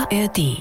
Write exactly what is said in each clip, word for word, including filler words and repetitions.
A R D.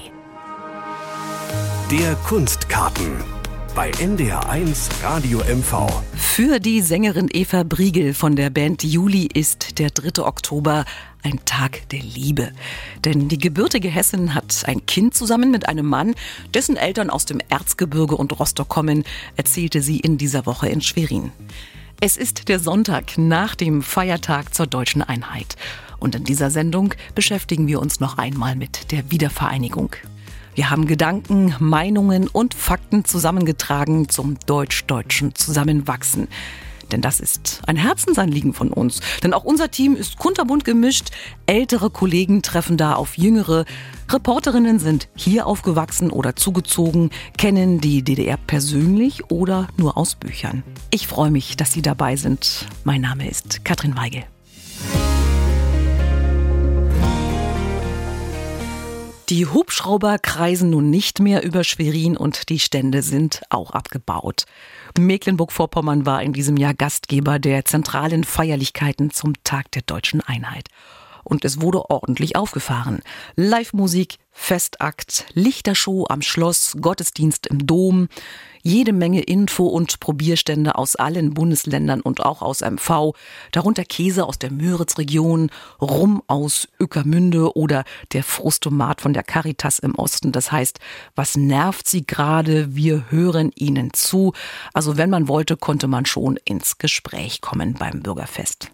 Der Kunstkarten bei N D R eins Radio M V. Für die Sängerin Eva Briegel von der Band Juli ist der dritte Oktober ein Tag der Liebe. Denn die gebürtige Hessin hat ein Kind zusammen mit einem Mann, dessen Eltern aus dem Erzgebirge und Rostock kommen, erzählte sie in dieser Woche in Schwerin. Es ist der Sonntag nach dem Feiertag zur deutschen Einheit. Und in dieser Sendung beschäftigen wir uns noch einmal mit der Wiedervereinigung. Wir haben Gedanken, Meinungen und Fakten zusammengetragen zum deutsch-deutschen Zusammenwachsen. Denn das ist ein Herzensanliegen von uns. Denn auch unser Team ist kunterbunt gemischt. Ältere Kollegen treffen da auf Jüngere. Reporterinnen sind hier aufgewachsen oder zugezogen, kennen die D D R persönlich oder nur aus Büchern. Ich freue mich, dass Sie dabei sind. Mein Name ist Katrin Weigel. Die Hubschrauber kreisen nun nicht mehr über Schwerin und die Stände sind auch abgebaut. Mecklenburg-Vorpommern war in diesem Jahr Gastgeber der zentralen Feierlichkeiten zum Tag der deutschen Einheit. Und es wurde ordentlich aufgefahren. Live-Musik, Festakt, Lichtershow am Schloss, Gottesdienst im Dom, jede Menge Info- und Probierstände aus allen Bundesländern und auch aus M V, darunter Käse aus der Müritz-Region, Rum aus Ueckermünde oder der Frustomat von der Caritas im Osten. Das heißt, was nervt Sie gerade? Wir hören Ihnen zu. Also wenn man wollte, konnte man schon ins Gespräch kommen beim Bürgerfest.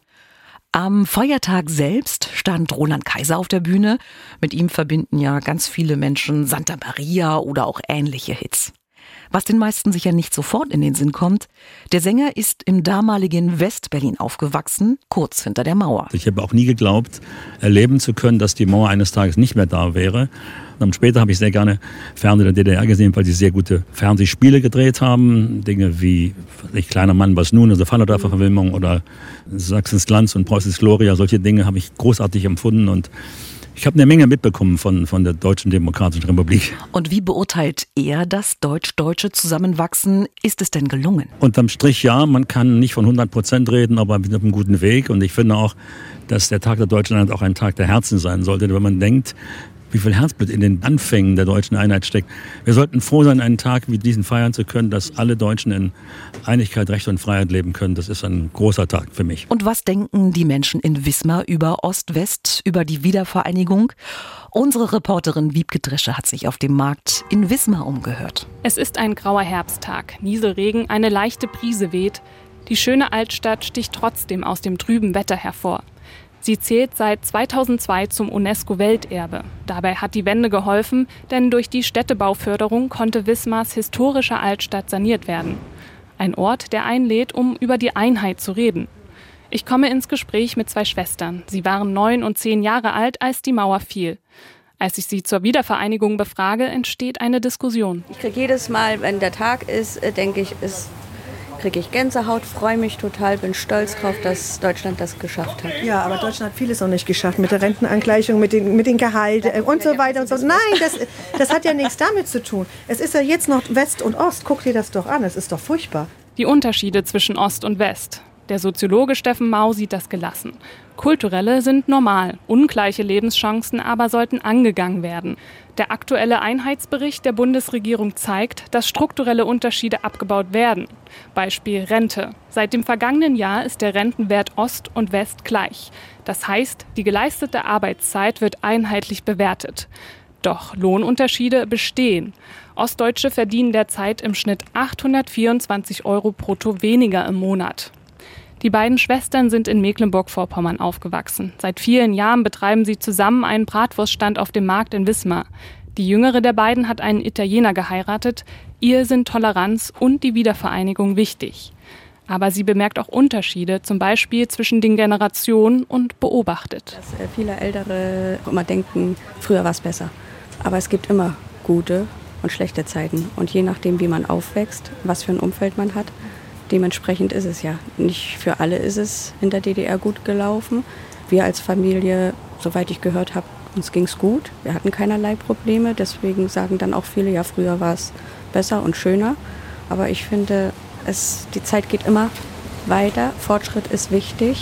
Am Feiertag selbst stand Roland Kaiser auf der Bühne. Mit ihm verbinden ja ganz viele Menschen Santa Maria oder auch ähnliche Hits. Was den meisten sicher nicht sofort in den Sinn kommt, der Sänger ist im damaligen Westberlin aufgewachsen, kurz hinter der Mauer. Ich habe auch nie geglaubt, erleben zu können, dass die Mauer eines Tages nicht mehr da wäre. Und später habe ich sehr gerne Fernsehen der D D R gesehen, weil sie sehr gute Fernsehspiele gedreht haben. Dinge wie ich, Kleiner Mann, was nun, also Fallerdafer Verfilmung oder Sachsens Glanz und Preußens Gloria. Solche Dinge habe ich großartig empfunden und ich habe eine Menge mitbekommen von, von der Deutschen Demokratischen Republik. Und wie beurteilt er das deutsch-deutsche Zusammenwachsen? Ist es denn gelungen? Unterm Strich ja, man kann nicht von hundert Prozent reden, aber wir sind auf einem guten Weg. Und ich finde auch, dass der Tag der Deutschen Einheit auch ein Tag der Herzen sein sollte. Wenn man denkt, wie viel Herzblut in den Anfängen der deutschen Einheit steckt. Wir sollten froh sein, einen Tag wie diesen feiern zu können, dass alle Deutschen in Einigkeit, Recht und Freiheit leben können. Das ist ein großer Tag für mich. Und was denken die Menschen in Wismar über Ost-West, über die Wiedervereinigung? Unsere Reporterin Wiebke Dresche hat sich auf dem Markt in Wismar umgehört. Es ist ein grauer Herbsttag. Nieselregen, eine leichte Brise weht. Die schöne Altstadt sticht trotzdem aus dem trüben Wetter hervor. Sie zählt seit zweitausendzwei zum UNESCO-Welterbe. Dabei hat die Wende geholfen, denn durch die Städtebauförderung konnte Wismars historische Altstadt saniert werden. Ein Ort, der einlädt, um über die Einheit zu reden. Ich komme ins Gespräch mit zwei Schwestern. Sie waren neun und zehn Jahre alt, als die Mauer fiel. Als ich sie zur Wiedervereinigung befrage, entsteht eine Diskussion. Ich kriege jedes Mal, wenn der Tag ist, denke ich, ist kriege ich Gänsehaut, freue mich total, bin stolz drauf, dass Deutschland das geschafft hat. Ja, aber Deutschland hat vieles noch nicht geschafft, mit der Rentenangleichung, mit den, mit den Gehalten und so weiter und so. Nein, das, das hat ja nichts damit zu tun. Es ist ja jetzt noch West und Ost, guck dir das doch an, es ist doch furchtbar. Die Unterschiede zwischen Ost und West. Der Soziologe Steffen Mau sieht das gelassen. Kulturelle sind normal, ungleiche Lebenschancen aber sollten angegangen werden. Der aktuelle Einheitsbericht der Bundesregierung zeigt, dass strukturelle Unterschiede abgebaut werden. Beispiel Rente. Seit dem vergangenen Jahr ist der Rentenwert Ost und West gleich. Das heißt, die geleistete Arbeitszeit wird einheitlich bewertet. Doch Lohnunterschiede bestehen. Ostdeutsche verdienen derzeit im Schnitt achthundertvierundzwanzig Euro brutto weniger im Monat. Die beiden Schwestern sind in Mecklenburg-Vorpommern aufgewachsen. Seit vielen Jahren betreiben sie zusammen einen Bratwurststand auf dem Markt in Wismar. Die jüngere der beiden hat einen Italiener geheiratet. Ihr sind Toleranz und die Wiedervereinigung wichtig. Aber sie bemerkt auch Unterschiede, zum Beispiel zwischen den Generationen, und beobachtet. Dass viele Ältere immer denken, früher war es besser. Aber es gibt immer gute und schlechte Zeiten. Und je nachdem, wie man aufwächst, was für ein Umfeld man hat, dementsprechend ist es ja. Nicht für alle ist es in der D D R gut gelaufen. Wir als Familie, soweit ich gehört habe, uns ging es gut. Wir hatten keinerlei Probleme. Deswegen sagen dann auch viele, ja, früher war es besser und schöner. Aber ich finde, es, die Zeit geht immer weiter. Fortschritt ist wichtig.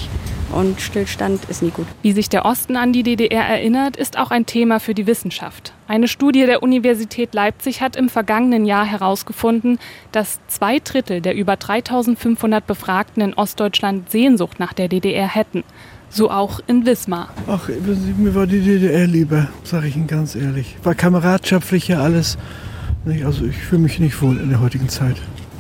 und Stillstand ist nie gut. Wie sich der Osten an die D D R erinnert, ist auch ein Thema für die Wissenschaft. Eine Studie der Universität Leipzig hat im vergangenen Jahr herausgefunden, dass zwei Drittel der über dreitausendfünfhundert Befragten in Ostdeutschland Sehnsucht nach der D D R hätten. So auch in Wismar. Ach, mir war die D D R lieber, sage ich Ihnen ganz ehrlich. War kameradschaftlicher alles. Also ich fühle mich nicht wohl in der heutigen Zeit.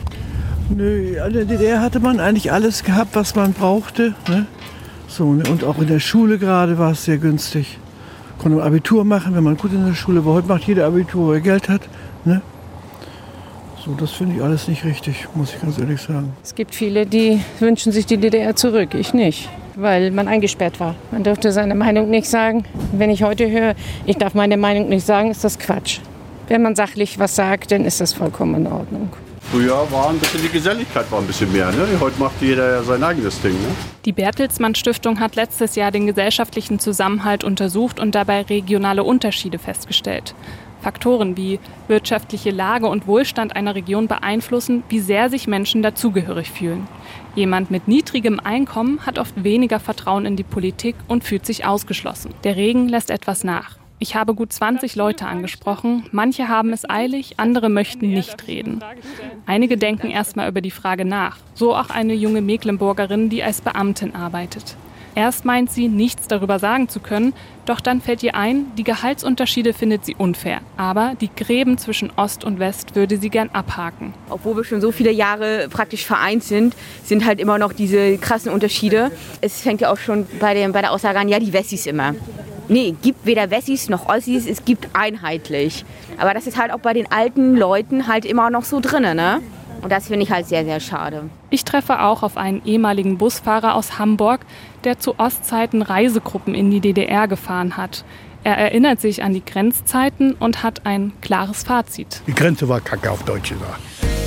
Nö, in der D D R hatte man eigentlich alles gehabt, was man brauchte. Ne? So, ne? Und auch in der Schule gerade war es sehr günstig. Konnte man Abitur machen, wenn man gut in der Schule war. Heute macht jeder Abitur, weil er Geld hat. Ne? So, das finde ich alles nicht richtig, muss ich ganz ehrlich sagen. Es gibt viele, die wünschen sich die D D R zurück. Ich nicht, weil man eingesperrt war. Man durfte seine Meinung nicht sagen. Wenn ich heute höre, ich darf meine Meinung nicht sagen, ist das Quatsch. Wenn man sachlich was sagt, dann ist das vollkommen in Ordnung. Früher war ein bisschen die Geselligkeit war ein bisschen mehr. Ne? Heute macht jeder ja sein eigenes Ding. Ne? Die Bertelsmann Stiftung hat letztes Jahr den gesellschaftlichen Zusammenhalt untersucht und dabei regionale Unterschiede festgestellt. Faktoren wie wirtschaftliche Lage und Wohlstand einer Region beeinflussen, wie sehr sich Menschen dazugehörig fühlen. Jemand mit niedrigem Einkommen hat oft weniger Vertrauen in die Politik und fühlt sich ausgeschlossen. Der Regen lässt etwas nach. Ich habe gut zwanzig Leute angesprochen. Manche haben es eilig, andere möchten nicht reden. Einige denken erstmal über die Frage nach. So auch eine junge Mecklenburgerin, die als Beamtin arbeitet. Erst meint sie, nichts darüber sagen zu können, doch dann fällt ihr ein, die Gehaltsunterschiede findet sie unfair. Aber die Gräben zwischen Ost und West würde sie gern abhaken. Obwohl wir schon so viele Jahre praktisch vereint sind, sind halt immer noch diese krassen Unterschiede. Es fängt ja auch schon bei, dem, bei der Aussage an, ja, die Wessis immer. Nee, gibt weder Wessis noch Ossis, es gibt einheitlich. Aber das ist halt auch bei den alten Leuten halt immer noch so drin, ne? Und das finde ich halt sehr, sehr schade. Ich treffe auch auf einen ehemaligen Busfahrer aus Hamburg, der zu Ostzeiten Reisegruppen in die D D R gefahren hat. Er erinnert sich an die Grenzzeiten und hat ein klares Fazit. Die Grenze war kacke, auf Deutsch gesagt.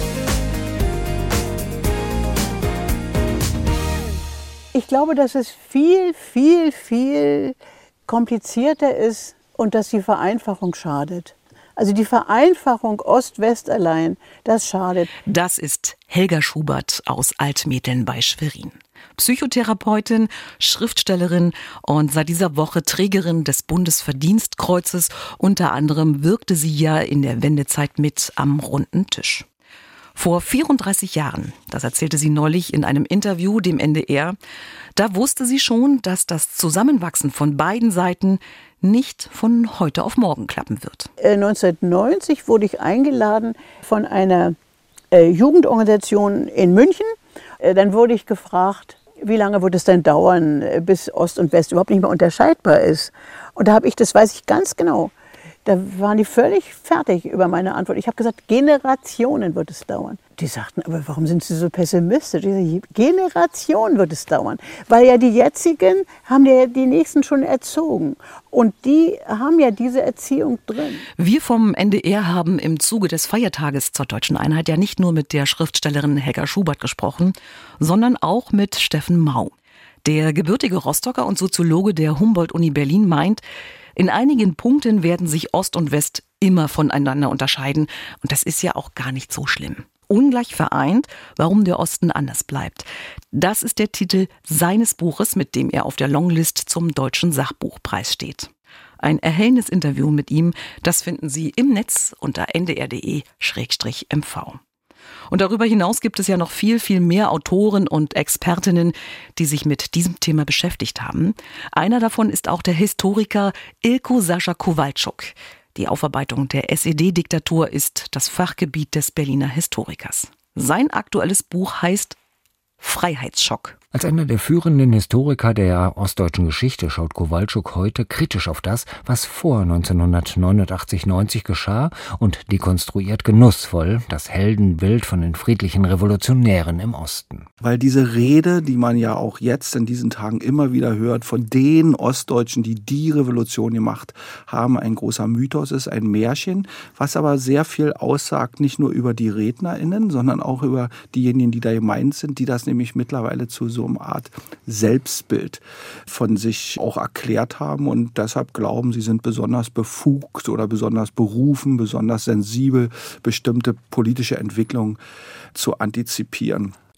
Ich glaube, dass es viel, viel, viel komplizierter ist und dass die Vereinfachung schadet. Also die Vereinfachung Ost-West allein, das schadet. Das ist Helga Schubert aus Altmetteln bei Schwerin. Psychotherapeutin, Schriftstellerin und seit dieser Woche Trägerin des Bundesverdienstkreuzes. Unter anderem wirkte sie ja in der Wendezeit mit am runden Tisch. Vor vierunddreißig Jahren, das erzählte sie neulich in einem Interview dem N D R, da wusste sie schon, dass das Zusammenwachsen von beiden Seiten nicht von heute auf morgen klappen wird. neunzehnhundertneunzig wurde ich eingeladen von einer äh, Jugendorganisation in München. Äh, dann wurde ich gefragt, wie lange wird es denn dauern, bis Ost und West überhaupt nicht mehr unterscheidbar ist. Und da habe ich, das weiß ich ganz genau, da waren die völlig fertig über meine Antwort. Ich habe gesagt, Generationen wird es dauern. Die sagten, aber warum sind Sie so pessimistisch? Ich sage, Generationen wird es dauern. Weil ja die jetzigen haben ja die nächsten schon erzogen. Und die haben ja diese Erziehung drin. Wir vom N D R haben im Zuge des Feiertages zur Deutschen Einheit ja nicht nur mit der Schriftstellerin Helga Schubert gesprochen, sondern auch mit Steffen Mau. Der gebürtige Rostocker und Soziologe der Humboldt-Uni Berlin meint, in einigen Punkten werden sich Ost und West immer voneinander unterscheiden. Und das ist ja auch gar nicht so schlimm. Ungleich vereint, warum der Osten anders bleibt. Das ist der Titel seines Buches, mit dem er auf der Longlist zum Deutschen Sachbuchpreis steht. Ein erhellendes Interview mit ihm, das finden Sie im Netz unter n d r punkt d e slash m v. Und darüber hinaus gibt es ja noch viel, viel mehr Autoren und Expertinnen, die sich mit diesem Thema beschäftigt haben. Einer davon ist auch der Historiker Ilko Sascha Kowalczuk. Die Aufarbeitung der S E D-Diktatur ist das Fachgebiet des Berliner Historikers. Sein aktuelles Buch heißt Freiheitsschock. Als einer der führenden Historiker der ostdeutschen Geschichte schaut Kowalczuk heute kritisch auf das, was vor neunzehnhundertneunundachtzig neunzig geschah und dekonstruiert genussvoll das Heldenbild von den friedlichen Revolutionären im Osten. Weil diese Rede, die man ja auch jetzt in diesen Tagen immer wieder hört, von den Ostdeutschen, die die Revolution gemacht haben, ein großer Mythos ist, ein Märchen, was aber sehr viel aussagt, nicht nur über die RednerInnen, sondern auch über diejenigen, die da gemeint sind, die das nämlich mittlerweile zu so eine Art Selbstbild von sich auch erklärt haben und deshalb glauben, sie sind besonders befugt oder besonders berufen, besonders sensibel, bestimmte politische Entwicklungen zu antizipieren.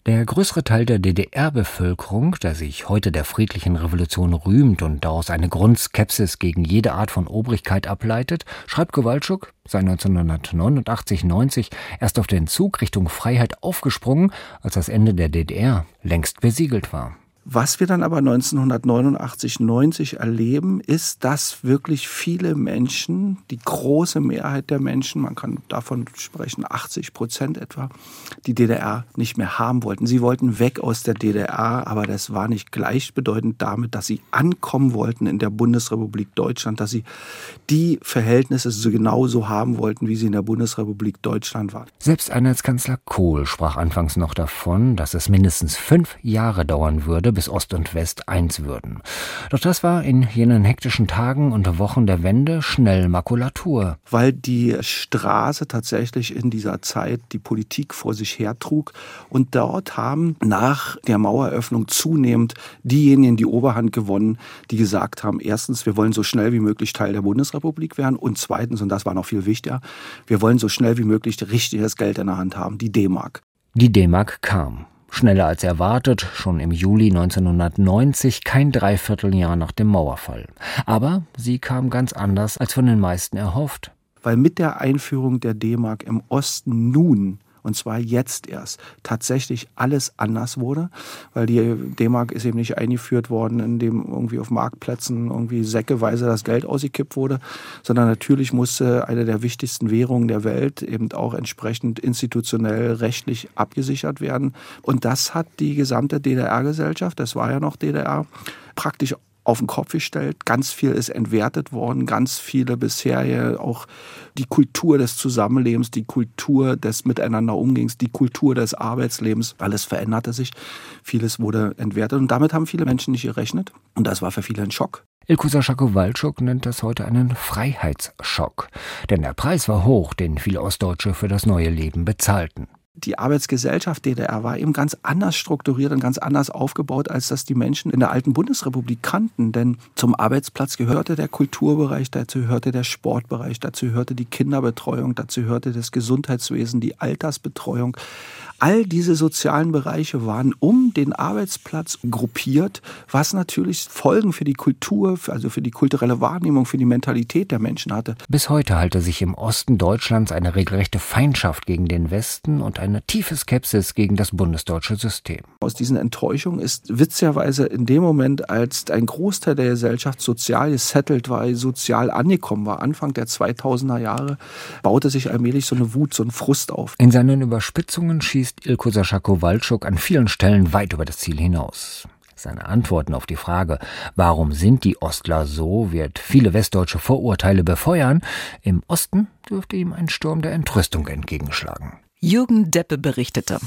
Der größere Teil der D D R-Bevölkerung, der sich heute der friedlichen Revolution rühmt und daraus eine Grundskepsis gegen jede Art von Obrigkeit ableitet, schreibt Kowalczuk, sei neunzehnhundertneunundachtzig neunzig erst auf den Zug Richtung Freiheit aufgesprungen, als das Ende der D D R längst besiegelt war. Was wir dann aber neunzehnhundertneunundachtzig neunzig erleben, ist, dass wirklich viele Menschen, die große Mehrheit der Menschen, man kann davon sprechen, achtzig Prozent etwa, die D D R nicht mehr haben wollten. Sie wollten weg aus der D D R, aber das war nicht gleichbedeutend damit, dass sie ankommen wollten in der Bundesrepublik Deutschland, dass sie die Verhältnisse so genauso haben wollten, wie sie in der Bundesrepublik Deutschland waren. Selbst Einheitskanzler Kohl sprach anfangs noch davon, dass es mindestens fünf Jahre dauern würde, bis Ost und West eins würden. Doch das war in jenen hektischen Tagen und Wochen der Wende schnell Makulatur. Weil die Straße tatsächlich in dieser Zeit die Politik vor sich hertrug und dort haben nach der Maueröffnung zunehmend diejenigen die Oberhand gewonnen, die gesagt haben, erstens, wir wollen so schnell wie möglich Teil der Bundesrepublik werden und zweitens, und das war noch viel wichtiger, wir wollen so schnell wie möglich richtiges Geld in der Hand haben, die D-Mark. Die D-Mark kam. Schneller als erwartet, schon im Juli neunzehnhundertneunzig, kein Dreivierteljahr nach dem Mauerfall. Aber sie kam ganz anders als von den meisten erhofft. Weil mit der Einführung der D-Mark im Osten nun, und zwar jetzt erst, tatsächlich alles anders wurde, weil die D-Mark ist eben nicht eingeführt worden, indem irgendwie auf Marktplätzen irgendwie säckeweise das Geld ausgekippt wurde, sondern natürlich musste eine der wichtigsten Währungen der Welt eben auch entsprechend institutionell, rechtlich abgesichert werden. Und das hat die gesamte D D R-Gesellschaft, das war ja noch D D R, praktisch auf den Kopf gestellt. Ganz viel ist entwertet worden, ganz viele bisher auch die Kultur des Zusammenlebens, die Kultur des Miteinander-Umgangs, die Kultur des Arbeitslebens, alles veränderte sich. Vieles wurde entwertet und damit haben viele Menschen nicht gerechnet und das war für viele ein Schock. Ilko Sascha Kowalczuk nennt das heute einen Freiheitsschock. Denn der Preis war hoch, den viele Ostdeutsche für das neue Leben bezahlten. Die Arbeitsgesellschaft D D R war eben ganz anders strukturiert und ganz anders aufgebaut, als das die Menschen in der alten Bundesrepublik kannten. Denn zum Arbeitsplatz gehörte der Kulturbereich, dazu gehörte der Sportbereich, dazu gehörte die Kinderbetreuung, dazu gehörte das Gesundheitswesen, die Altersbetreuung. All diese sozialen Bereiche waren um den Arbeitsplatz gruppiert, was natürlich Folgen für die Kultur, also für die kulturelle Wahrnehmung, für die Mentalität der Menschen hatte. Bis heute halte sich im Osten Deutschlands eine regelrechte Feindschaft gegen den Westen und eine tiefe Skepsis gegen das bundesdeutsche System. Aus diesen Enttäuschungen ist witzigerweise in dem Moment, als ein Großteil der Gesellschaft sozial gesettelt war, sozial angekommen war, Anfang der zweitausender Jahre, baute sich allmählich so eine Wut, so ein Frust auf. In seinen Überspitzungen schießt Ilko Sascha Kowalczuk an vielen Stellen weit über das Ziel hinaus. Seine Antworten auf die Frage, warum sind die Ostler so, wird viele westdeutsche Vorurteile befeuern. Im Osten dürfte ihm ein Sturm der Entrüstung entgegenschlagen. Jürgen Deppe berichtete.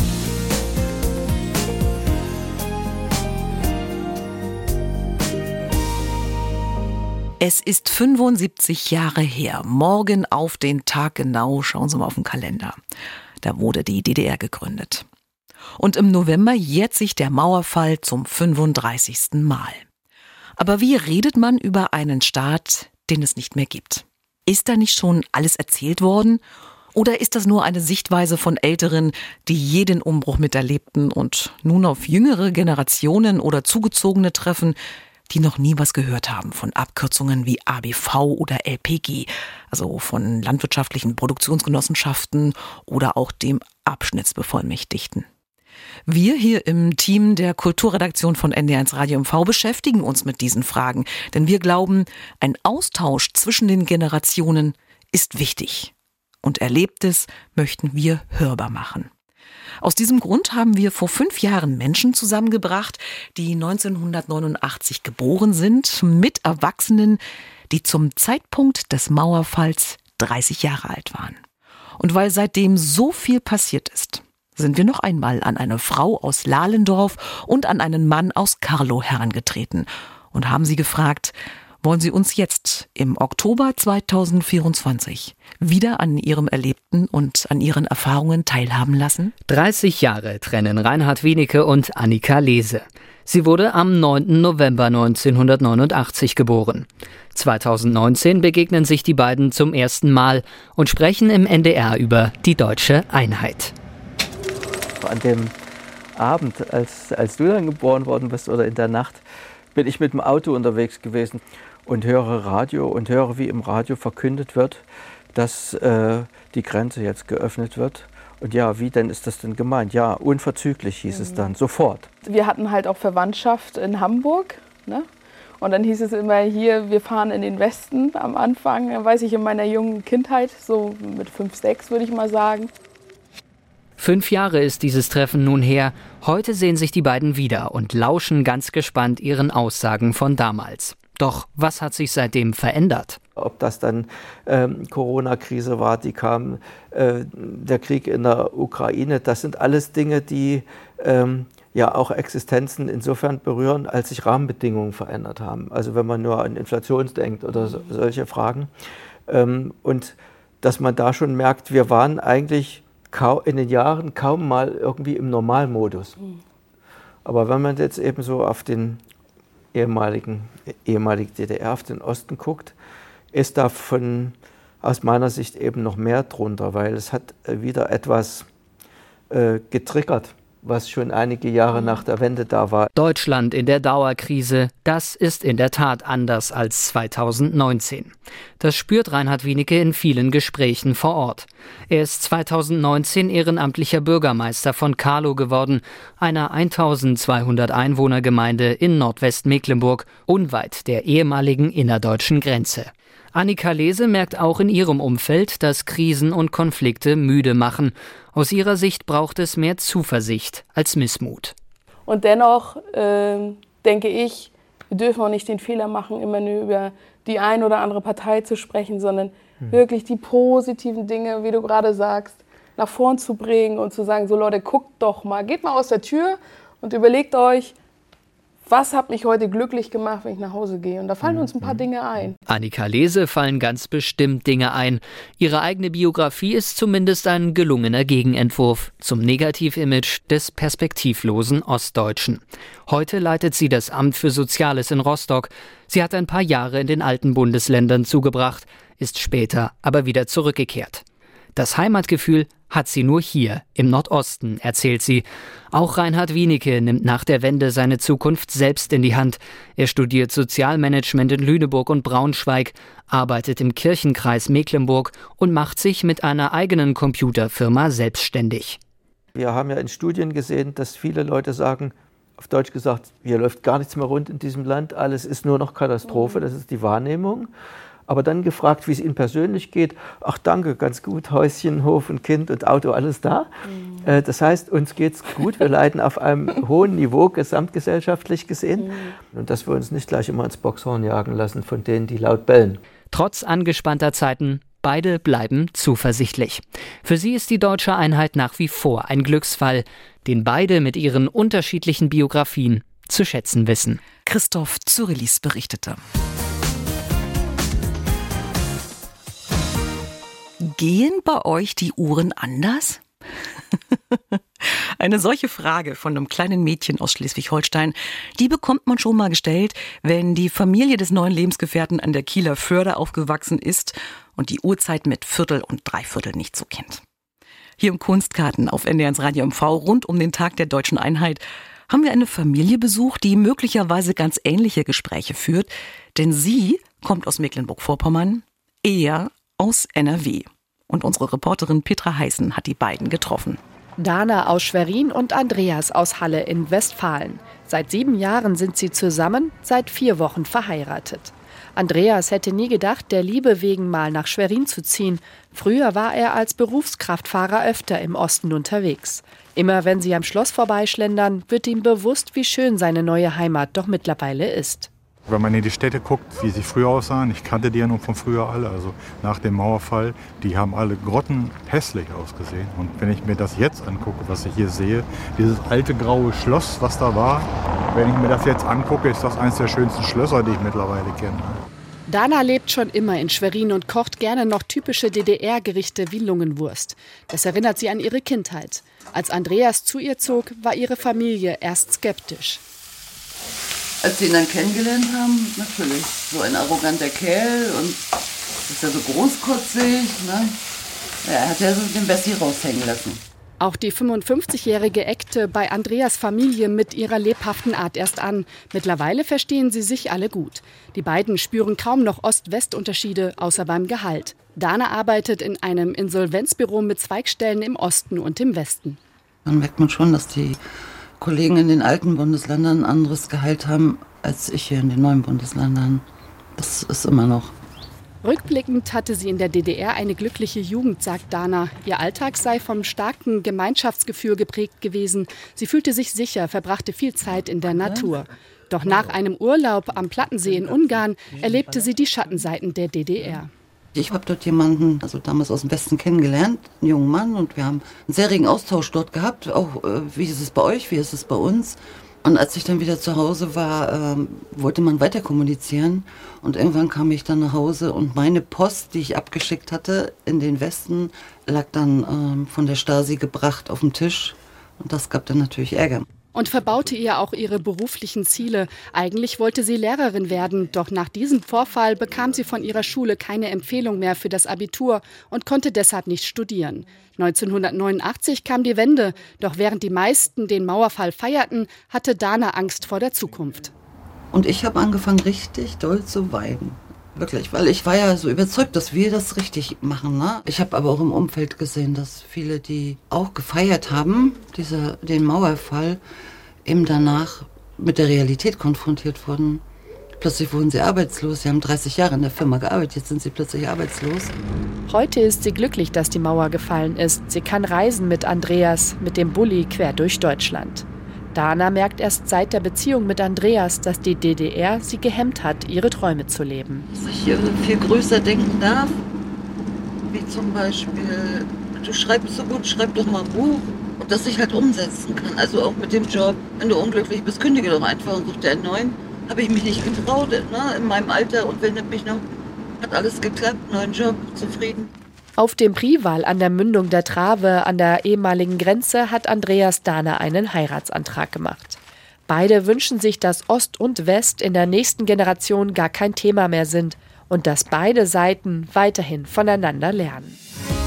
Es ist fünfundsiebzig Jahre her. Morgen auf den Tag genau, schauen Sie mal auf den Kalender. Da wurde die D D R gegründet. Und im November jährt sich der Mauerfall zum fünfunddreißigsten Mal. Aber wie redet man über einen Staat, den es nicht mehr gibt? Ist da nicht schon alles erzählt worden? Oder ist das nur eine Sichtweise von Älteren, die jeden Umbruch miterlebten und nun auf jüngere Generationen oder Zugezogene treffen, die noch nie was gehört haben von Abkürzungen wie A B V oder L P G, also von landwirtschaftlichen Produktionsgenossenschaften oder auch dem Abschnittsbevollmächtigten? Wir hier im Team der Kulturredaktion von N D R eins Radio M V beschäftigen uns mit diesen Fragen, denn wir glauben, ein Austausch zwischen den Generationen ist wichtig. Und Erlebtes möchten wir hörbar machen. Aus diesem Grund haben wir vor fünf Jahren Menschen zusammengebracht, die neunzehnhundertneunundachtzig geboren sind, mit Erwachsenen, die zum Zeitpunkt des Mauerfalls dreißig Jahre alt waren. Und weil seitdem so viel passiert ist, sind wir noch einmal an eine Frau aus Lahlendorf und an einen Mann aus Carlow herangetreten und haben sie gefragt, wollen Sie uns jetzt im Oktober zweitausendvierundzwanzig wieder an Ihrem Erlebten und an Ihren Erfahrungen teilhaben lassen? dreißig Jahre trennen Reinhard Wienicke und Annika Lehse. Sie wurde am neunten November neunzehnhundertneunundachtzig geboren. zweitausendneunzehn begegnen sich die beiden zum ersten Mal und sprechen im N D R über die deutsche Einheit. An dem Abend, als, als du dann geboren worden bist oder in der Nacht, bin ich mit dem Auto unterwegs gewesen und höre Radio und höre, wie im Radio verkündet wird, dass äh, die Grenze jetzt geöffnet wird. Und ja, wie denn ist das denn gemeint? Ja, unverzüglich hieß mhm. es dann, sofort. Wir hatten halt auch Verwandtschaft in Hamburg, ne? Und dann hieß es immer hier, wir fahren in den Westen am Anfang, weiß ich, in meiner jungen Kindheit, so mit fünf, sechs würde ich mal sagen. Fünf Jahre ist dieses Treffen nun her. Heute sehen sich die beiden wieder und lauschen ganz gespannt ihren Aussagen von damals. Doch was hat sich seitdem verändert? Ob das dann ähm, Corona-Krise war, die kam, äh, der Krieg in der Ukraine, das sind alles Dinge, die ähm, ja auch Existenzen insofern berühren, als sich Rahmenbedingungen verändert haben. Also wenn man nur an Inflation denkt oder so, solche Fragen. Ähm, und dass man da schon merkt, wir waren eigentlich in den Jahren kaum mal irgendwie im Normalmodus. Aber wenn man jetzt eben so auf den ehemaligen, ehemaligen D D R, auf den Osten guckt, ist da von, aus meiner Sicht eben noch mehr drunter, weil es hat wieder etwas äh, getriggert, was schon einige Jahre nach der Wende da war. Deutschland in der Dauerkrise, das ist in der Tat anders als zweitausendneunzehn. Das spürt Reinhard Wienicke in vielen Gesprächen vor Ort. Er ist zweitausendneunzehn ehrenamtlicher Bürgermeister von Karlow geworden, einer eintausendzweihundert Einwohnergemeinde in Nordwestmecklenburg, unweit der ehemaligen innerdeutschen Grenze. Annika Lese merkt auch in ihrem Umfeld, dass Krisen und Konflikte müde machen. Aus ihrer Sicht braucht es mehr Zuversicht als Missmut. Und dennoch äh, denke ich, wir dürfen auch nicht den Fehler machen, immer nur über die eine oder andere Partei zu sprechen, sondern hm. wirklich die positiven Dinge, wie du gerade sagst, nach vorn zu bringen und zu sagen, so Leute, guckt doch mal, geht mal aus der Tür und überlegt euch, was hat mich heute glücklich gemacht, wenn ich nach Hause gehe? Und da fallen uns ein paar Dinge ein. Annika Lese fallen ganz bestimmt Dinge ein. Ihre eigene Biografie ist zumindest ein gelungener Gegenentwurf zum Negativimage des perspektivlosen Ostdeutschen. Heute leitet sie das Amt für Soziales in Rostock. Sie hat ein paar Jahre in den alten Bundesländern zugebracht, ist später aber wieder zurückgekehrt. Das Heimatgefühl hat sie nur hier, im Nordosten, erzählt sie. Auch Reinhard Wienicke nimmt nach der Wende seine Zukunft selbst in die Hand. Er studiert Sozialmanagement in Lüneburg und Braunschweig, arbeitet im Kirchenkreis Mecklenburg und macht sich mit einer eigenen Computerfirma selbstständig. Wir haben ja in Studien gesehen, dass viele Leute sagen, auf Deutsch gesagt, hier läuft gar nichts mehr rund in diesem Land, alles ist nur noch Katastrophe, das ist die Wahrnehmung. Aber dann gefragt, wie es Ihnen persönlich geht. Ach danke, ganz gut, Häuschen, Hof und Kind und Auto, alles da. Mhm. Äh, das heißt, uns geht's gut, wir leiden auf einem hohen Niveau, gesamtgesellschaftlich gesehen. Mhm. Und dass wir uns nicht gleich immer ins Boxhorn jagen lassen von denen, die laut bellen. Trotz angespannter Zeiten, beide bleiben zuversichtlich. Für sie ist die deutsche Einheit nach wie vor ein Glücksfall, den beide mit ihren unterschiedlichen Biografien zu schätzen wissen. Christoph Cyrillis berichtete. Gehen bei euch die Uhren anders? Eine solche Frage von einem kleinen Mädchen aus Schleswig-Holstein, die bekommt man schon mal gestellt, wenn die Familie des neuen Lebensgefährten an der Kieler Förde aufgewachsen ist und die Uhrzeit mit Viertel und Dreiviertel nicht so kennt. Hier im Kunstgarten auf N D R eins Radio M V rund um den Tag der deutschen Einheit haben wir eine Familie besucht, die möglicherweise ganz ähnliche Gespräche führt, denn sie kommt aus Mecklenburg-Vorpommern, er aus N R W. Und unsere Reporterin Petra Heißen hat die beiden getroffen. Dana aus Schwerin und Andreas aus Halle in Westfalen. Seit sieben Jahren sind sie zusammen, seit vier Wochen verheiratet. Andreas hätte nie gedacht, der Liebe wegen mal nach Schwerin zu ziehen. Früher war er als Berufskraftfahrer öfter im Osten unterwegs. Immer wenn sie am Schloss vorbeischlendern, wird ihm bewusst, wie schön seine neue Heimat doch mittlerweile ist. Wenn man in die Städte guckt, wie sie früher aussahen, ich kannte die ja nun von früher alle, also nach dem Mauerfall, die haben alle grottenhässlich ausgesehen. Und wenn ich mir das jetzt angucke, was ich hier sehe, dieses alte graue Schloss, was da war, wenn ich mir das jetzt angucke, ist das eines der schönsten Schlösser, die ich mittlerweile kenne. Dana lebt schon immer in Schwerin und kocht gerne noch typische D D R-Gerichte wie Lungenwurst. Das erinnert sie an ihre Kindheit. Als Andreas zu ihr zog, war ihre Familie erst skeptisch. Als sie ihn dann kennengelernt haben, natürlich, so ein arroganter Kerl und ist ja so großkotzig, ne? Ja, er hat ja so den Bessie raushängen lassen. Auch die fünfundfünfzigjährige eckte bei Andreas Familie mit ihrer lebhaften Art erst an. Mittlerweile verstehen sie sich alle gut. Die beiden spüren kaum noch Ost-West-Unterschiede, außer beim Gehalt. Dana arbeitet in einem Insolvenzbüro mit Zweigstellen im Osten und im Westen. Man merkt man schon, dass die Kollegen in den alten Bundesländern ein anderes Gehalt haben als ich hier in den neuen Bundesländern. Das ist immer noch. Rückblickend hatte sie in der D D R eine glückliche Jugend, sagt Dana. Ihr Alltag sei vom starken Gemeinschaftsgefühl geprägt gewesen. Sie fühlte sich sicher, verbrachte viel Zeit in der Natur. Doch nach einem Urlaub am Plattensee in Ungarn erlebte sie die Schattenseiten der D D R. Ich habe dort jemanden, also damals aus dem Westen kennengelernt, einen jungen Mann, und wir haben einen sehr regen Austausch dort gehabt. Auch, äh, wie ist es bei euch, wie ist es bei uns? Und als ich dann wieder zu Hause war, äh, wollte man weiter kommunizieren. Und irgendwann kam ich dann nach Hause und meine Post, die ich abgeschickt hatte in den Westen, lag dann äh, von der Stasi gebracht auf dem Tisch. Und das gab dann natürlich Ärger. Und verbaute ihr auch ihre beruflichen Ziele. Eigentlich wollte sie Lehrerin werden, doch nach diesem Vorfall bekam sie von ihrer Schule keine Empfehlung mehr für das Abitur und konnte deshalb nicht studieren. neunzehnhundertneunundachtzig kam die Wende, doch während die meisten den Mauerfall feierten, hatte Dana Angst vor der Zukunft. Und ich habe angefangen, richtig doll zu weinen. Wirklich, weil ich war ja so überzeugt, dass wir das richtig machen. Ne? Ich habe aber auch im Umfeld gesehen, dass viele, die auch gefeiert haben, diese, den Mauerfall, eben danach mit der Realität konfrontiert wurden. Plötzlich wurden sie arbeitslos. Sie haben dreißig Jahre in der Firma gearbeitet, jetzt sind sie plötzlich arbeitslos. Heute ist sie glücklich, dass die Mauer gefallen ist. Sie kann reisen mit Andreas, mit dem Bulli quer durch Deutschland. Dana merkt erst seit der Beziehung mit Andreas, dass die D D R sie gehemmt hat, ihre Träume zu leben. Dass ich hier viel größer denken darf, wie zum Beispiel, du schreibst so gut, schreib doch mal ein Buch. Und dass ich halt umsetzen kann, also auch mit dem Job. Wenn du unglücklich bist, kündige doch einfach und such dir einen neuen. Habe ich mich nicht getraut, ne, in meinem Alter, und wenn mich noch, hat alles geklappt, neuen Job, zufrieden. Auf dem Priwall an der Mündung der Trave an der ehemaligen Grenze hat Andreas Dana einen Heiratsantrag gemacht. Beide wünschen sich, dass Ost und West in der nächsten Generation gar kein Thema mehr sind und dass beide Seiten weiterhin voneinander lernen.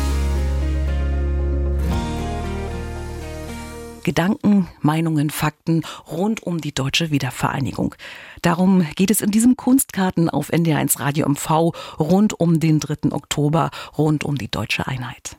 Gedanken, Meinungen, Fakten rund um die deutsche Wiedervereinigung. Darum geht es in diesem Kunstkarten auf N D R eins Radio M V rund um den dritten Oktober, rund um die deutsche Einheit.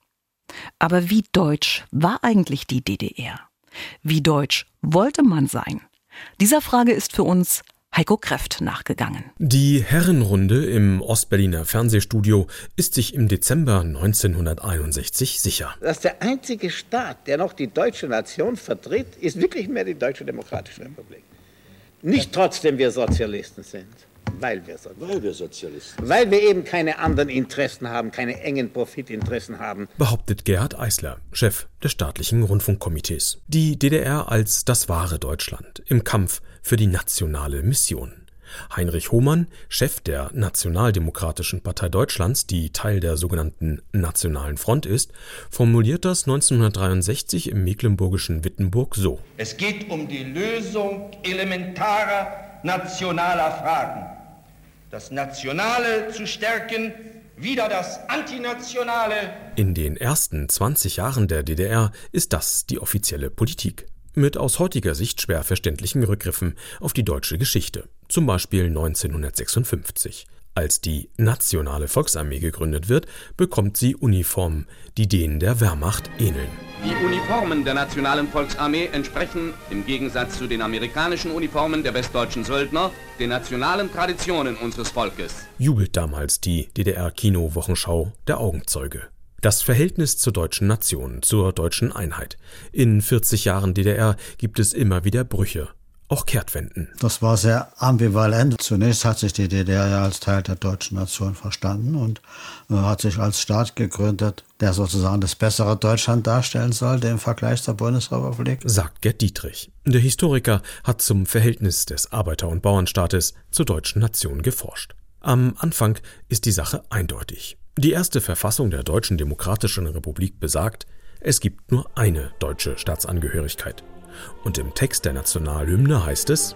Aber wie deutsch war eigentlich die D D R? Wie deutsch wollte man sein? Dieser Frage ist für uns Heiko Kreft nachgegangen. Die Herrenrunde im Ostberliner Fernsehstudio ist sich im Dezember neunzehnhunderteinundsechzig sicher. Dass der einzige Staat, der noch die deutsche Nation vertritt, ist wirklich mehr die Deutsche Demokratische Republik. Nicht trotzdem wir Sozialisten sind, weil wir, so weil wir Sozialisten sind. Weil wir eben keine anderen Interessen haben, keine engen Profitinteressen haben. Behauptet Gerhard Eisler, Chef des staatlichen Rundfunkkomitees. Die D D R als das wahre Deutschland im Kampf für die nationale Mission. Heinrich Hohmann, Chef der Nationaldemokratischen Partei Deutschlands, die Teil der sogenannten Nationalen Front ist, formuliert das neunzehnhundertdreiundsechzig im mecklenburgischen Wittenburg so: Es geht um die Lösung elementarer nationaler Fragen. Das Nationale zu stärken, wieder das Antinationale. In den ersten zwanzig Jahren der D D R ist das die offizielle Politik. Mit aus heutiger Sicht schwer verständlichen Rückgriffen auf die deutsche Geschichte. Zum Beispiel neunzehnhundertsechsundfünfzig. Als die Nationale Volksarmee gegründet wird, bekommt sie Uniformen, die denen der Wehrmacht ähneln. Die Uniformen der Nationalen Volksarmee entsprechen, im Gegensatz zu den amerikanischen Uniformen der westdeutschen Söldner, den nationalen Traditionen unseres Volkes. Jubelt damals die D D R-Kino-Wochenschau Der Augenzeuge. Das Verhältnis zur deutschen Nation, zur deutschen Einheit. In vierzig Jahren D D R gibt es immer wieder Brüche, auch Kehrtwenden. Das war sehr ambivalent. Zunächst hat sich die D D R ja als Teil der deutschen Nation verstanden und äh, hat sich als Staat gegründet, der sozusagen das bessere Deutschland darstellen sollte im Vergleich zur Bundesrepublik. Sagt Gerd Dietrich. Der Historiker hat zum Verhältnis des Arbeiter- und Bauernstaates zur deutschen Nation geforscht. Am Anfang ist die Sache eindeutig. Die erste Verfassung der Deutschen Demokratischen Republik besagt, es gibt nur eine deutsche Staatsangehörigkeit. Und im Text der Nationalhymne heißt es: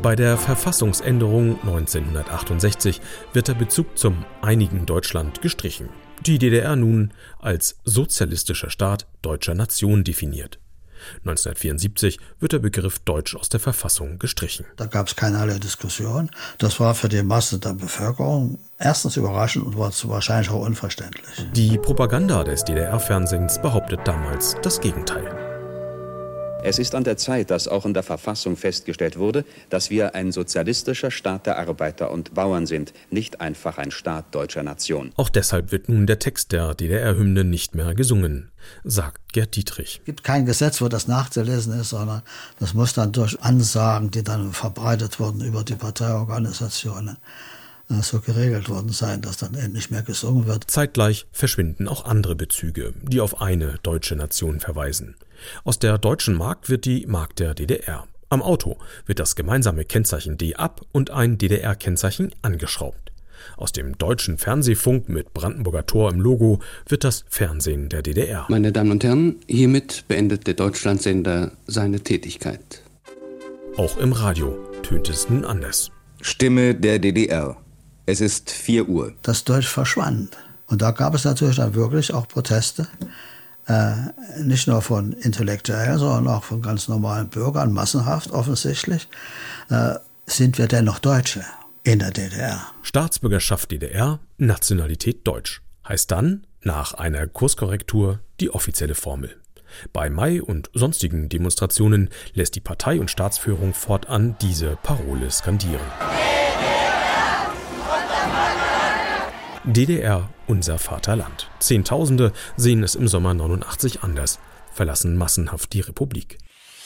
Bei der Verfassungsänderung neunzehnhundertachtundsechzig wird der Bezug zum einigen Deutschland gestrichen. Die D D R nun als sozialistischer Staat deutscher Nation definiert. neunzehnhundertvierundsiebzig wird der Begriff Deutsch aus der Verfassung gestrichen. Da gab es keinerlei Diskussion. Das war für die Masse der Bevölkerung erstens überraschend und war wahrscheinlich auch unverständlich. Die Propaganda des D D R-Fernsehens behauptet damals das Gegenteil. Es ist an der Zeit, dass auch in der Verfassung festgestellt wurde, dass wir ein sozialistischer Staat der Arbeiter und Bauern sind, nicht einfach ein Staat deutscher Nation. Auch deshalb wird nun der Text der D D R-Hymne nicht mehr gesungen, sagt Gerd Dietrich. Es gibt kein Gesetz, wo das nachzulesen ist, sondern das muss dann durch Ansagen, die dann verbreitet wurden über die Parteiorganisationen, so geregelt worden sein, dass dann eben nicht mehr gesungen wird. Zeitgleich verschwinden auch andere Bezüge, die auf eine deutsche Nation verweisen. Aus der deutschen Mark wird die Mark der D D R. Am Auto wird das gemeinsame Kennzeichen D ab und ein D D R-Kennzeichen angeschraubt. Aus dem deutschen Fernsehfunk mit Brandenburger Tor im Logo wird das Fernsehen der D D R. Meine Damen und Herren, hiermit beendet der Deutschlandsender seine Tätigkeit. Auch im Radio tönt es nun anders. Stimme der D D R. Es ist vier Uhr. Das Deutsch verschwand. Und da gab es natürlich dann wirklich auch Proteste. Äh, nicht nur von Intellektuellen, sondern auch von ganz normalen Bürgern, massenhaft offensichtlich. Äh, sind wir denn noch Deutsche in der D D R? Staatsbürgerschaft D D R, Nationalität Deutsch. Heißt dann, nach einer Kurskorrektur, die offizielle Formel. Bei Mai und sonstigen Demonstrationen lässt die Partei- und Staatsführung fortan diese Parole skandieren. D D R, unser Vaterland. Zehntausende sehen es im Sommer neunundachtzig anders, verlassen massenhaft die Republik.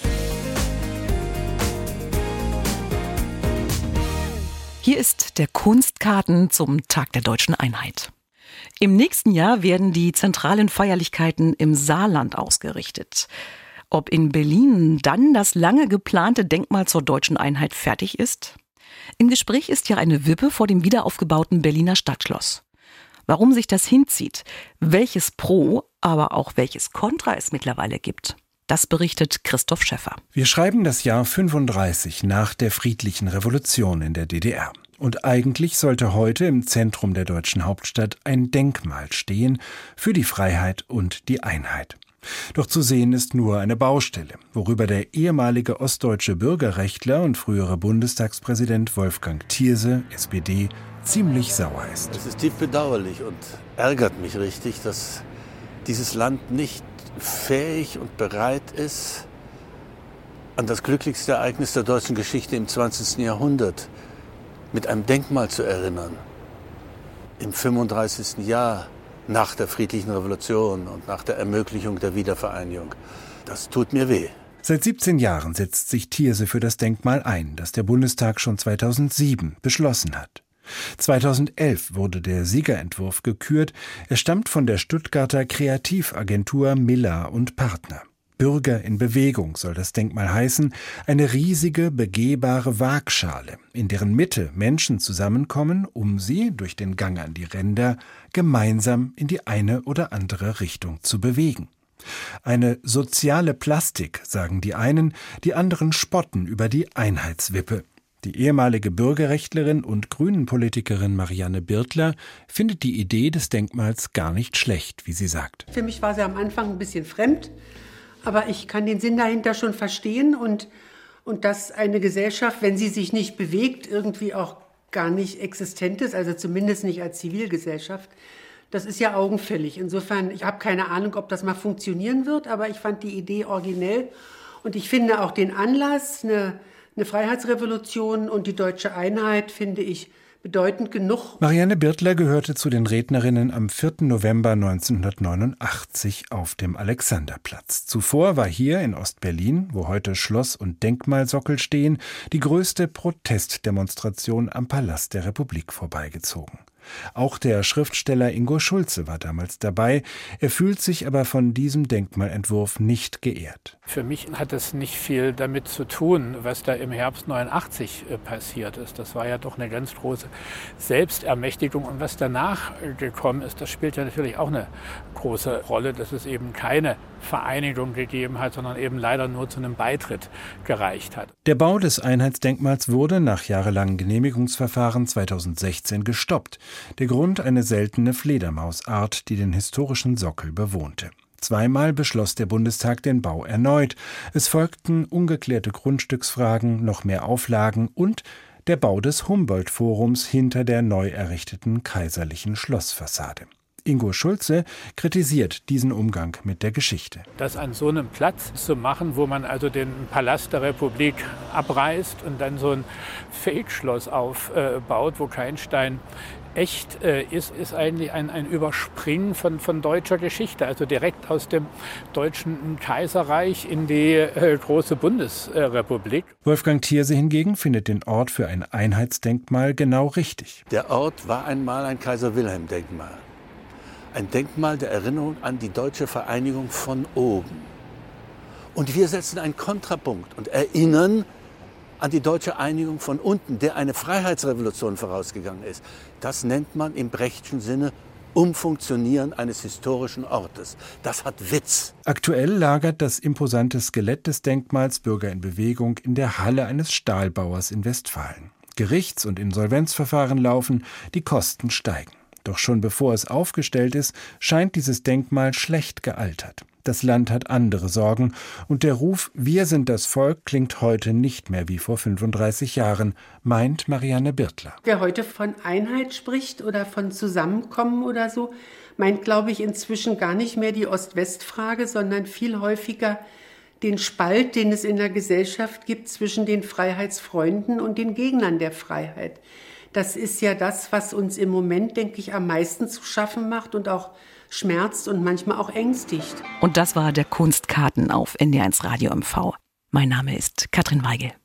Hier ist der Kunstkarten zum Tag der Deutschen Einheit. Im nächsten Jahr werden die zentralen Feierlichkeiten im Saarland ausgerichtet. Ob in Berlin dann das lange geplante Denkmal zur Deutschen Einheit fertig ist? Im Gespräch ist ja eine Wippe vor dem wiederaufgebauten Berliner Stadtschloss. Warum sich das hinzieht, welches Pro, aber auch welches Kontra es mittlerweile gibt, das berichtet Christoph Schäffer. Wir schreiben das Jahr fünfunddreißig nach der friedlichen Revolution in der D D R. Und eigentlich sollte heute im Zentrum der deutschen Hauptstadt ein Denkmal stehen für die Freiheit und die Einheit. Doch zu sehen ist nur eine Baustelle, worüber der ehemalige ostdeutsche Bürgerrechtler und frühere Bundestagspräsident Wolfgang Thierse, S P D, ziemlich sauer ist. Es ist tief bedauerlich und ärgert mich richtig, dass dieses Land nicht fähig und bereit ist, an das glücklichste Ereignis der deutschen Geschichte im zwanzigsten Jahrhundert mit einem Denkmal zu erinnern. Im fünfunddreißigsten Jahr nach der friedlichen Revolution und nach der Ermöglichung der Wiedervereinigung. Das tut mir weh. Seit siebzehn Jahren setzt sich Thierse für das Denkmal ein, das der Bundestag schon zweitausendsieben beschlossen hat. zweitausendelf wurde der Siegerentwurf gekürt. Er stammt von der Stuttgarter Kreativagentur Miller und Partner. Bürger in Bewegung soll das Denkmal heißen, eine riesige, begehbare Waagschale, in deren Mitte Menschen zusammenkommen, um sie, durch den Gang an die Ränder, gemeinsam in die eine oder andere Richtung zu bewegen. Eine soziale Plastik, sagen die einen, die anderen spotten über die Einheitswippe. Die ehemalige Bürgerrechtlerin und Grünen-Politikerin Marianne Birtler findet die Idee des Denkmals gar nicht schlecht, wie sie sagt. Für mich war sie am Anfang ein bisschen fremd. Aber ich kann den Sinn dahinter schon verstehen und, und dass eine Gesellschaft, wenn sie sich nicht bewegt, irgendwie auch gar nicht existent ist, also zumindest nicht als Zivilgesellschaft. Das ist ja augenfällig. Insofern, ich habe keine Ahnung, ob das mal funktionieren wird, aber ich fand die Idee originell und ich finde auch den Anlass, eine, eine Freiheitsrevolution und die deutsche Einheit, finde ich bedeutend genug. Marianne Birtler gehörte zu den Rednerinnen am vierten November neunzehnhundertneunundachtzig auf dem Alexanderplatz. Zuvor war hier in Ostberlin, wo heute Schloss und Denkmalsockel stehen, die größte Protestdemonstration am Palast der Republik vorbeigezogen. Auch der Schriftsteller Ingo Schulze war damals dabei. Er fühlt sich aber von diesem Denkmalentwurf nicht geehrt. Für mich hat es nicht viel damit zu tun, was da im Herbst neunundachtzig passiert ist. Das war ja doch eine ganz große Selbstermächtigung. Und was danach gekommen ist, das spielt ja natürlich auch eine große Rolle, dass es eben keine Vereinigung gegeben hat, sondern eben leider nur zu einem Beitritt gereicht hat. Der Bau des Einheitsdenkmals wurde nach jahrelangen Genehmigungsverfahren zweitausendsechzehn gestoppt. Der Grund eine seltene Fledermausart, die den historischen Sockel bewohnte. Zweimal beschloss der Bundestag den Bau erneut. Es folgten ungeklärte Grundstücksfragen, noch mehr Auflagen und der Bau des Humboldt-Forums hinter der neu errichteten kaiserlichen Schlossfassade. Ingo Schulze kritisiert diesen Umgang mit der Geschichte. Das an so einem Platz zu machen, wo man also den Palast der Republik abreißt und dann so ein Fake-Schloss aufbaut, wo kein Stein echt äh, ist, ist eigentlich ein, ein Überspringen von, von deutscher Geschichte, also direkt aus dem deutschen Kaiserreich in die äh, große Bundesrepublik. Wolfgang Thierse hingegen findet den Ort für ein Einheitsdenkmal genau richtig. Der Ort war einmal ein Kaiser-Wilhelm-Denkmal. Ein Denkmal der Erinnerung an die deutsche Vereinigung von oben. Und wir setzen einen Kontrapunkt und erinnern an die deutsche Einigung von unten, der eine Freiheitsrevolution vorausgegangen ist. Das nennt man im Brechtschen Sinne Umfunktionieren eines historischen Ortes. Das hat Witz. Aktuell lagert das imposante Skelett des Denkmals Bürger in Bewegung in der Halle eines Stahlbauers in Westfalen. Gerichts- und Insolvenzverfahren laufen, die Kosten steigen. Doch schon bevor es aufgestellt ist, scheint dieses Denkmal schlecht gealtert. Das Land hat andere Sorgen und der Ruf »Wir sind das Volk« klingt heute nicht mehr wie vor fünfunddreißig Jahren, meint Marianne Birtler. Wer heute von Einheit spricht oder von Zusammenkommen oder so, meint, glaube ich, inzwischen gar nicht mehr die Ost-West-Frage, sondern viel häufiger den Spalt, den es in der Gesellschaft gibt zwischen den Freiheitsfreunden und den Gegnern der Freiheit. Das ist ja das, was uns im Moment, denke ich, am meisten zu schaffen macht und auch schmerzt und manchmal auch ängstigt. Und das war der Kunstkarten auf N D R eins Radio M V. Mein Name ist Katrin Weigel.